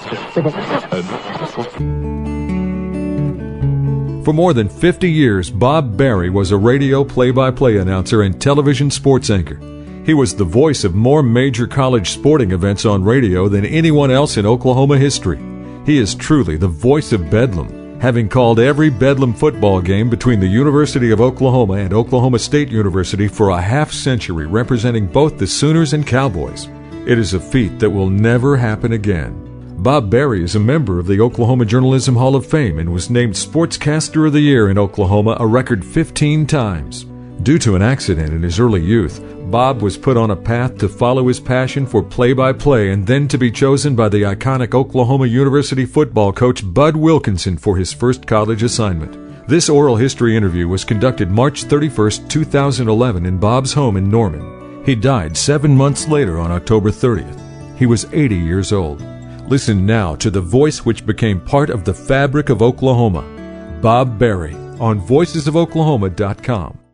For more than 50 years, Bob Berry was a radio play-by-play announcer and television sports anchor. He was the voice of more major college sporting events on radio than anyone else in Oklahoma history. He is truly the voice of Bedlam, having called every Bedlam football game between the University of Oklahoma and Oklahoma State University for a half-century, representing both the Sooners and Cowboys. It is a feat that will never happen again. Bob Berry is a member of the Oklahoma Journalism Hall of Fame and was named Sportscaster of the Year in Oklahoma a record 15 times. Due to an accident in his early youth, Bob was put on a path to follow his passion for play-by-play and then to be chosen by the iconic Oklahoma University football coach Bud Wilkinson for his first college assignment. This oral history interview was conducted March 31, 2011 in Bob's home in Norman. He died 7 months later on October 30th. He was 80 years old. Listen now to the voice which became part of the fabric of Oklahoma, Bob Berry, on voicesofoklahoma.com.